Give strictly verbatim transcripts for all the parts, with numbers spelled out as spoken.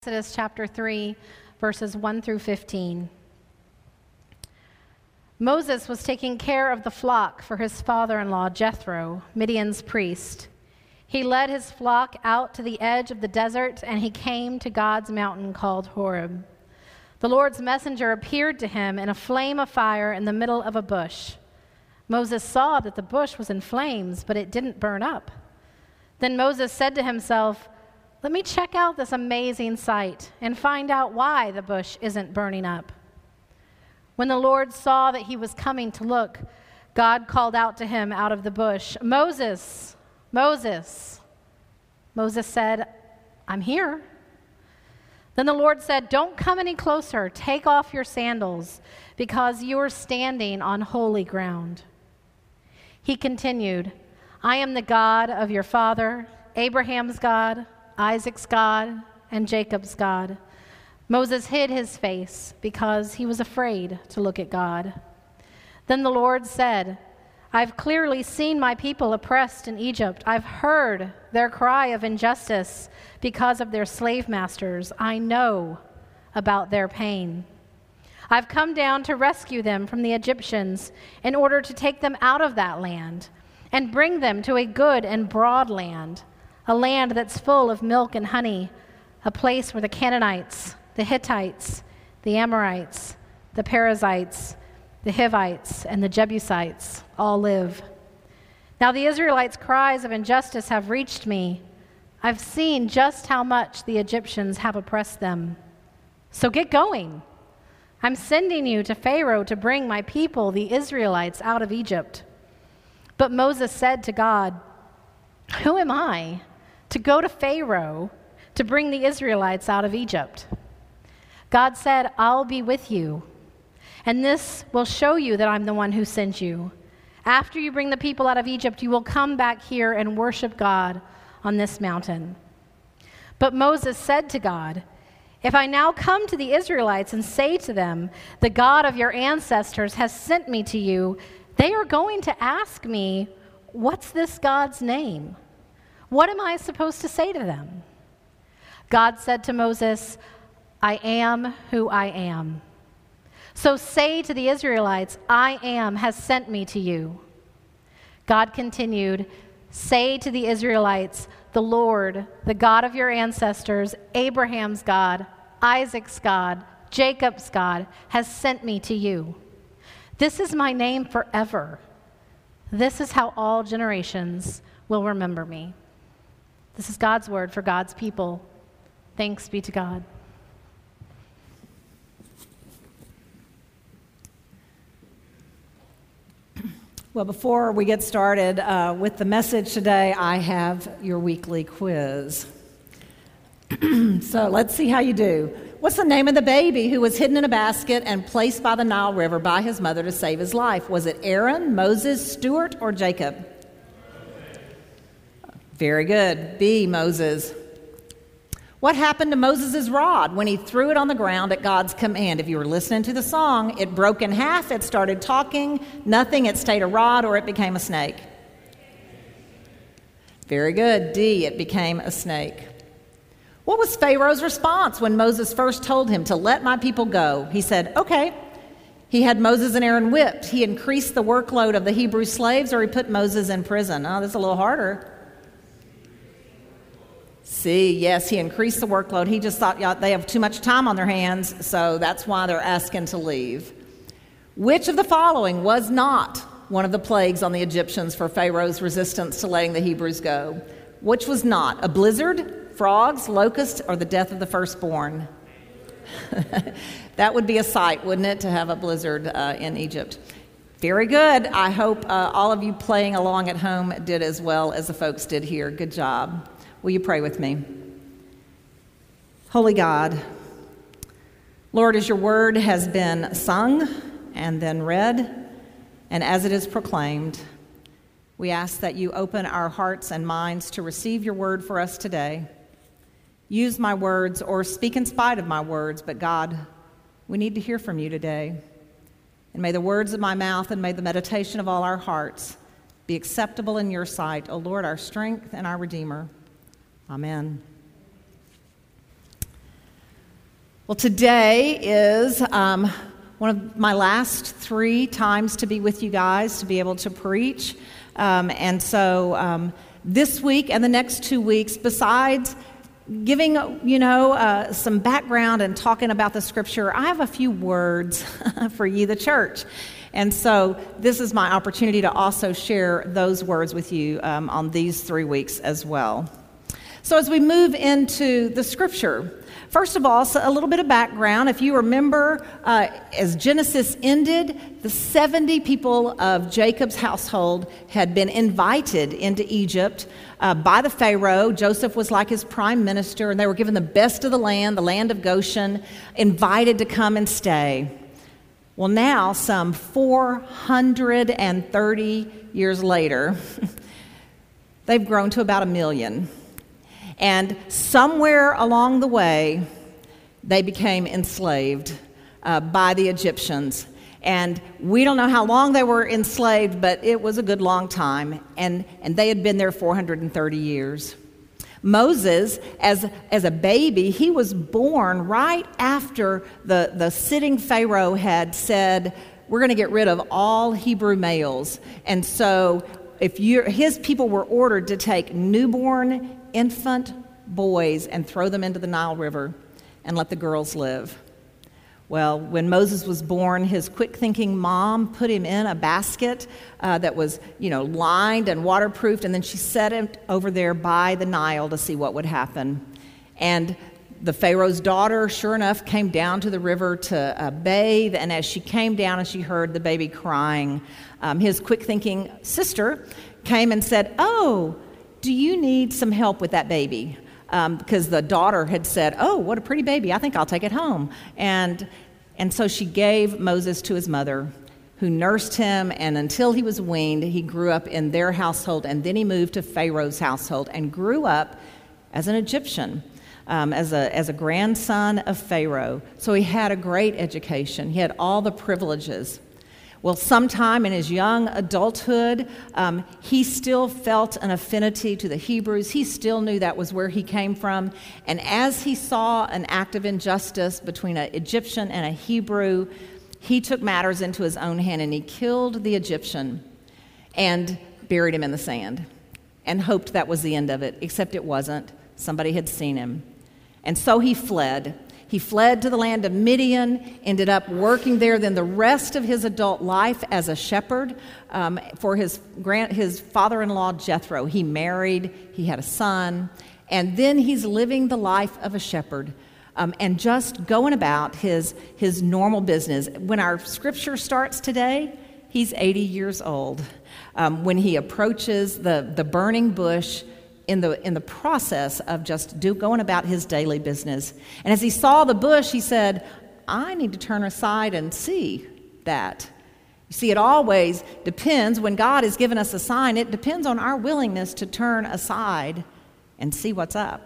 Exodus chapter three, verses one through fifteen. Moses was taking care of the flock for his father-in-law Jethro, Midian's priest. He led his flock out to the edge of the desert, and he came to God's mountain called Horeb. The Lord's messenger appeared to him in a flame of fire in the middle of a bush. Moses saw that the bush was in flames, but it didn't burn up. Then Moses said to himself, "Let me check out this amazing sight and find out why the bush isn't burning up." When the Lord saw that he was coming to look, God called out to him out of the bush, "Moses, Moses." Moses said, "I'm here." Then the Lord said, "Don't come any closer. Take off your sandals, because you are standing on holy ground." He continued, "I am the God of your father, Abraham's God, Isaac's God, and Jacob's God." Moses hid his face because he was afraid to look at God. Then the Lord said, "I've clearly seen my people oppressed in Egypt. I've heard their cry of injustice because of their slave masters. I know about their pain. I've come down to rescue them from the Egyptians in order to take them out of that land and bring them to a good and broad land, a land that's full of milk and honey, a place where the Canaanites, the Hittites, the Amorites, the Perizzites, the Hivites, and the Jebusites all live. Now the Israelites' cries of injustice have reached me. I've seen just how much the Egyptians have oppressed them. So get going. I'm sending you to Pharaoh to bring my people, the Israelites, out of Egypt." But Moses said to God, "Who am I to go to Pharaoh to bring the Israelites out of Egypt?" God said, "I'll be with you, and this will show you that I'm the one who sent you. After you bring the people out of Egypt, you will come back here and worship God on this mountain." But Moses said to God, "If I now come to the Israelites and say to them, 'The God of your ancestors has sent me to you,' they are going to ask me, 'What's this God's name?' What am I supposed to say to them?" God said to Moses, "I am who I am. So say to the Israelites, 'I am has sent me to you.'" God continued, "Say to the Israelites, 'The Lord, the God of your ancestors, Abraham's God, Isaac's God, Jacob's God, has sent me to you. This is my name forever. This is how all generations will remember me." This is God's word for God's people. Thanks be to God. Well, before we get started uh, with the message today, I have your weekly quiz. So let's see how you do. What's the name of the baby who was hidden in a basket and placed by the Nile River by his mother to save his life? Was it Aaron, Moses, Stuart, or Jacob? Very good. B, Moses. What happened to Moses' rod when he threw it on the ground at God's command? If you were listening to the song, it broke in half, it started talking, nothing, it stayed a rod, or it became a snake. Very good. D, it became a snake. What was Pharaoh's response when Moses first told him to let my people go? He said, "Okay." He had Moses and Aaron whipped. He increased the workload of the Hebrew slaves, or he put Moses in prison. Oh, this is a little harder. See, yes, he increased the workload. He just thought, yeah, they have too much time on their hands, so that's why they're asking to leave. Which of the following was not one of the plagues on the Egyptians for Pharaoh's resistance to letting the Hebrews go? Which was not? A blizzard, frogs, locusts, or the death of the firstborn? That would be a sight, wouldn't it, to have a blizzard uh, in Egypt? Very good. I hope uh, all of you playing along at home did as well as the folks did here. Good job. Will you pray with me? Holy God, Lord, as your word has been sung and then read, and as it is proclaimed, we ask that you open our hearts and minds to receive your word for us today. Use my words or speak in spite of my words, but God, we need to hear from you today. And may the words of my mouth and may the meditation of all our hearts be acceptable in your sight, O Lord, our strength and our Redeemer. Amen. Well, today is um, one of my last three times to be with you guys, to be able to preach. Um, and so um, this week and the next two weeks, besides giving, you know, uh, some background and talking about the scripture, I have a few words for you, the church. And so this is my opportunity to also share those words with you um, on these three weeks as well. So as we move into the scripture, first of all, so a little bit of background. If you remember, uh, as Genesis ended, the seventy people of Jacob's household had been invited into Egypt uh, by the Pharaoh. Joseph was like his prime minister, and they were given the best of the land, the land of Goshen, invited to come and stay. Well, now, some four hundred thirty years later, they've grown to about a million. And somewhere along the way, they became enslaved uh, by the Egyptians. And we don't know how long they were enslaved, but it was a good long time. And, and they had been there four hundred thirty years. Moses, as, as a baby, he was born right after the, the sitting Pharaoh had said, we're going to get rid of all Hebrew males. And so if you his people were ordered to take newborn infant boys and throw them into the Nile River and let the girls live. Well, when Moses was born, his quick-thinking mom put him in a basket uh, that was, you know, lined and waterproofed, and then she set him over there by the Nile to see what would happen. And the Pharaoh's daughter, sure enough, came down to the river to uh, bathe, and as she came down and she heard the baby crying, um, his quick-thinking sister came and said, "Oh, do you need some help with that baby?" Um, because the daughter had said, "Oh, what a pretty baby. I think I'll take it home." And and so she gave Moses to his mother, who nursed him, and until he was weaned, he grew up in their household, and then he moved to Pharaoh's household and grew up as an Egyptian, um, as a as a grandson of Pharaoh. So he had a great education. He had all the privileges. Well, sometime in his young adulthood, um, he still felt an affinity to the Hebrews. He still knew that was where he came from. And as he saw an act of injustice between an Egyptian and a Hebrew, he took matters into his own hand and he killed the Egyptian and buried him in the sand and hoped that was the end of it, except it wasn't. Somebody had seen him. And so he fled. He fled to the land of Midian, ended up working there then the rest of his adult life as a shepherd um, for his grand, his father-in-law Jethro. He married, he had a son, and then he's living the life of a shepherd um, and just going about his, his normal business. When our scripture starts today, he's eighty years old. Um, when he approaches the, the burning bush in the in the process of just do, going about his daily business. And as he saw the bush, he said, I need to turn aside and see that. You see, it always depends, when God has given us a sign, it depends on our willingness to turn aside and see what's up.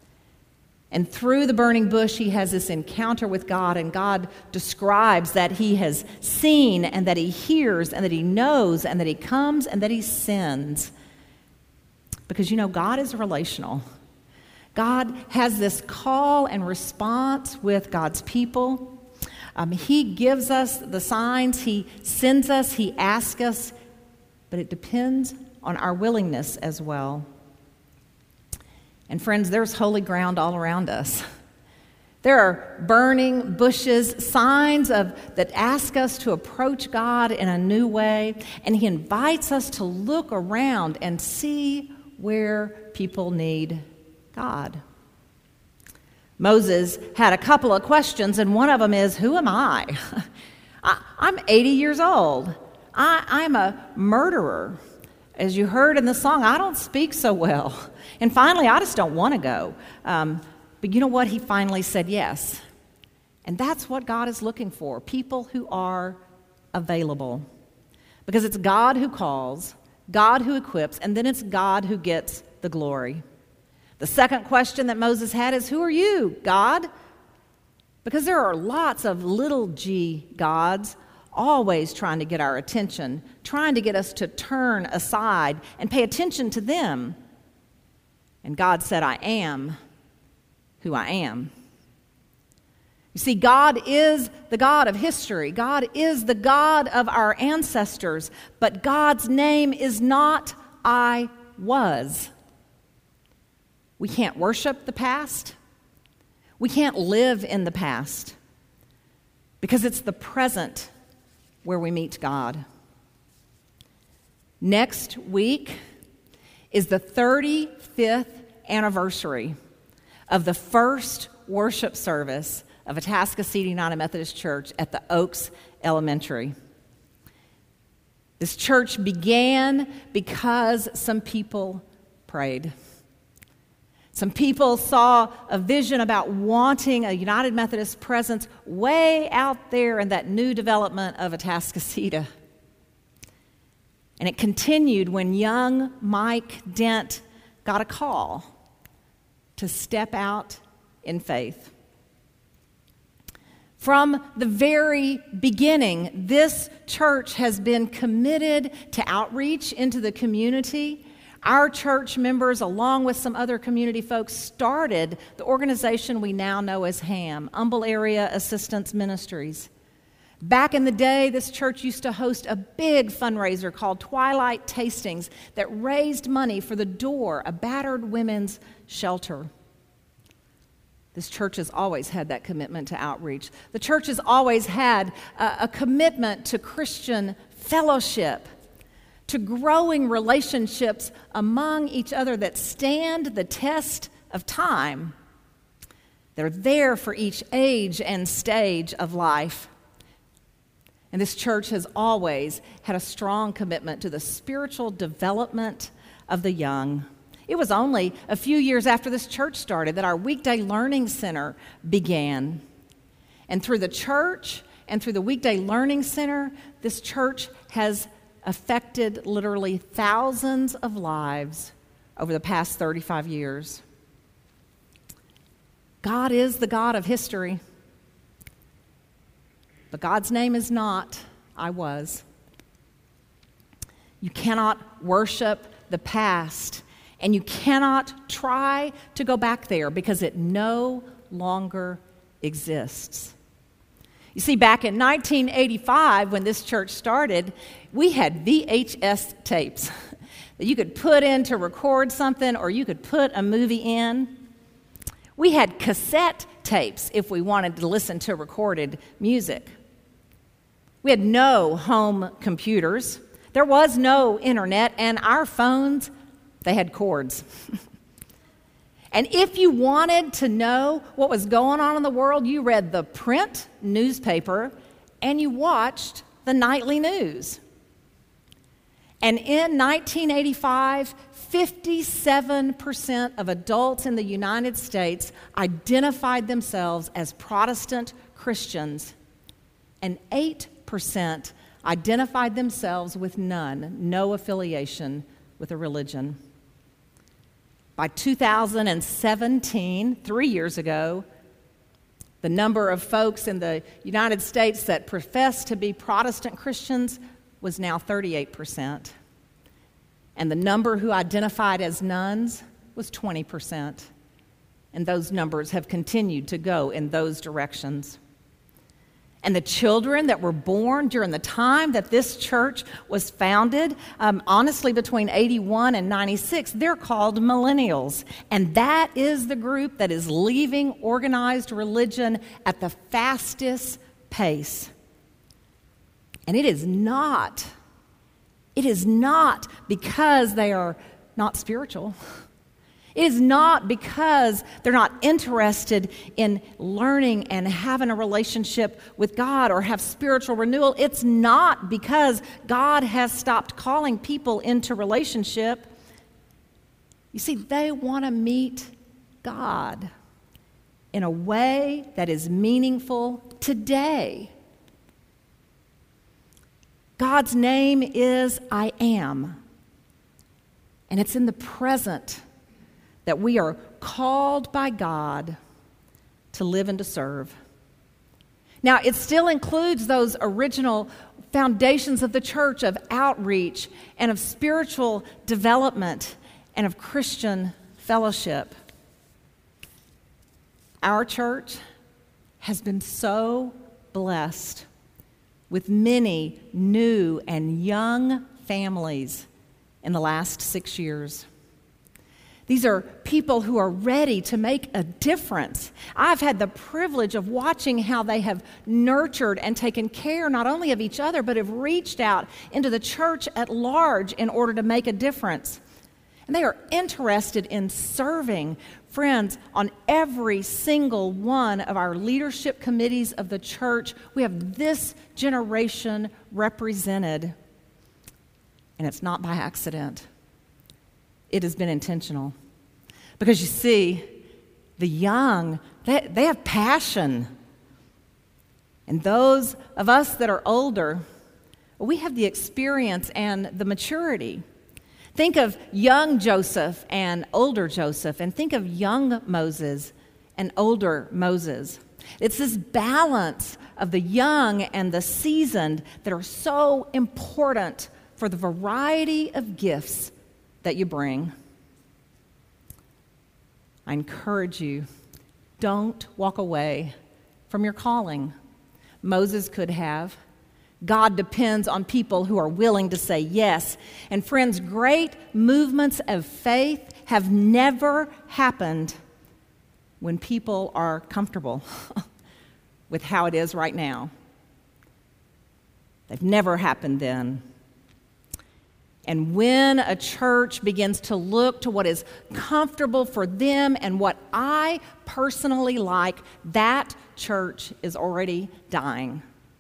And through the burning bush, he has this encounter with God, and God describes that he has seen and that he hears and that he knows and that he comes and that he sends. Because, you know, God is relational. God has this call and response with God's people. Um, he gives us the signs. He sends us. He asks us. But it depends on our willingness as well. And friends, there's holy ground all around us. There are burning bushes, signs of that ask us to approach God in a new way. And he invites us to look around and see where people need God. Moses had a couple of questions, and one of them is, who am I? I I'm eighty years old. I, I'm a murderer. As you heard in the song, I don't speak so well. And finally, I just don't want to go. Um, but you know what? He finally said yes. And that's what God is looking for, people who are available. Because it's God who calls, God who equips, and then it's God who gets the glory. The second question that Moses had is, who are you, God? Because there are lots of little g gods always trying to get our attention, trying to get us to turn aside and pay attention to them. And God said, I am who I am. You see, God is the God of history. God is the God of our ancestors. But God's name is not I was. We can't worship the past. We can't live in the past because it's the present where we meet God. Next week is the thirty-fifth anniversary of the first worship service of Atascocita United Methodist Church at the Oaks Elementary. This church began because some people prayed. Some people saw a vision about wanting a United Methodist presence way out there in that new development of Atascocita. And it continued when young Mike Dent got a call to step out in faith. From the very beginning, this church has been committed to outreach into the community. Our church members, along with some other community folks, started the organization we now know as HAM, Humble Area Assistance Ministries. Back in the day, this church used to host a big fundraiser called Twilight Tastings that raised money for the Door, a battered women's shelter. This church has always had that commitment to outreach. The church has always had a, a commitment to Christian fellowship, to growing relationships among each other that stand the test of time. They're there for each age and stage of life. And this church has always had a strong commitment to the spiritual development of the young. It was only a few years after this church started that our weekday learning center began. And through the church and through the weekday learning center, this church has affected literally thousands of lives over the past thirty-five years. God is the God of history. But God's name is not I was. You cannot worship the past, and you cannot try to go back there because it no longer exists. You see, back in nineteen eighty-five, when this church started, we had V H S tapes that you could put in to record something, or you could put a movie in. We had cassette tapes if we wanted to listen to recorded music. We had no home computers. There was no internet, and our phones, they had cords. And if you wanted to know what was going on in the world, you read the print newspaper and you watched the nightly news. And in nineteen eighty-five, fifty-seven percent of adults in the United States identified themselves as Protestant Christians, and eight percent identified themselves with none, no affiliation with a religion. By two thousand seventeen, three years ago, the number of folks in the United States that profess to be Protestant Christians was now thirty-eight percent. And the number who identified as nuns was twenty percent. And those numbers have continued to go in those directions. And the children that were born during the time that this church was founded, um, honestly, between eighty-one and ninety-six, they're called millennials. And that is the group that is leaving organized religion at the fastest pace. And it is not, it is not because they are not spiritual. It is not because they're not interested in learning and having a relationship with God or have spiritual renewal. It's not because God has stopped calling people into relationship. You see, they want to meet God in a way that is meaningful today. God's name is I am, and it's in the present that we are called by God to live and to serve. Now, it still includes those original foundations of the church of outreach and of spiritual development and of Christian fellowship. Our church has been so blessed with many new and young families in the last six years. These are people who are ready to make a difference. I've had the privilege of watching how they have nurtured and taken care not only of each other, but have reached out into the church at large in order to make a difference. And they are interested in serving. Friends, on every single one of our leadership committees of the church, we have this generation represented. And it's not by accident. It has been intentional. Because you see, the young, they, they have passion. And those of us that are older, we have the experience and the maturity. Think of young Joseph and older Joseph, and think of young Moses and older Moses. It's this balance of the young and the seasoned that are so important for the variety of gifts that you bring. I encourage you, don't walk away from your calling. Moses could have. God depends on people who are willing to say yes. And friends, great movements of faith have never happened when people are comfortable with how it is right now. They've never happened then. And when a church begins to look to what is comfortable for them and what I personally like, that church is already dying.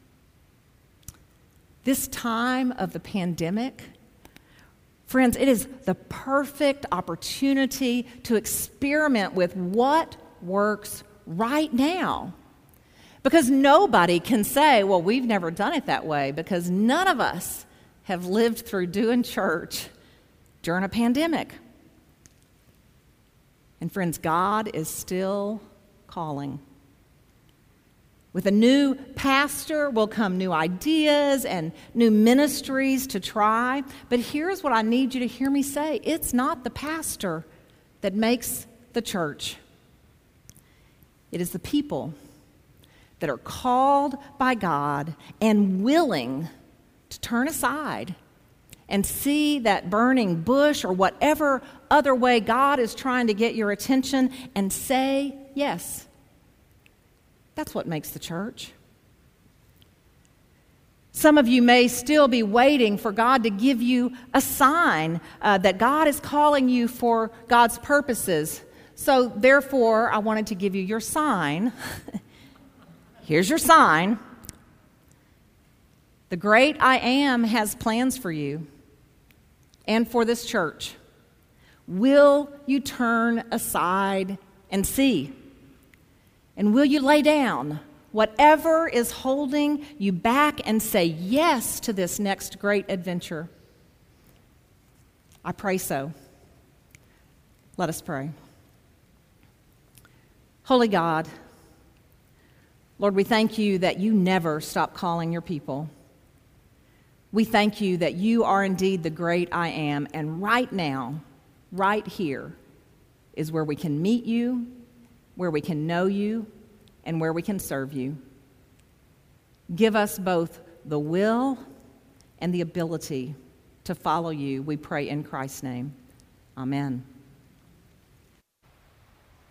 This time of the pandemic, friends, it is the perfect opportunity to experiment with what works right now. Because nobody can say, well, we've never done it that way, because none of us have lived through doing church during a pandemic. And friends, God is still calling. With a new pastor will come new ideas and new ministries to try. But here's what I need you to hear me say. It's not the pastor that makes the church. It is the people that are called by God and willing to turn aside and see that burning bush or whatever other way God is trying to get your attention and say yes. That's what makes the church. Some of you may still be waiting for God to give you a sign uh, that God is calling you for God's purposes. So therefore, I wanted to give you your sign. Here's your sign. The great I Am has plans for you and for this church. Will you turn aside and see? And will you lay down whatever is holding you back and say yes to this next great adventure? I pray so. Let us pray. Holy God, Lord, we thank you that you never stop calling your people. We thank you that you are indeed the great I Am, and right now, right here, is where we can meet you, where we can know you, and where we can serve you. Give us both the will and the ability to follow you, we pray in Christ's name. Amen.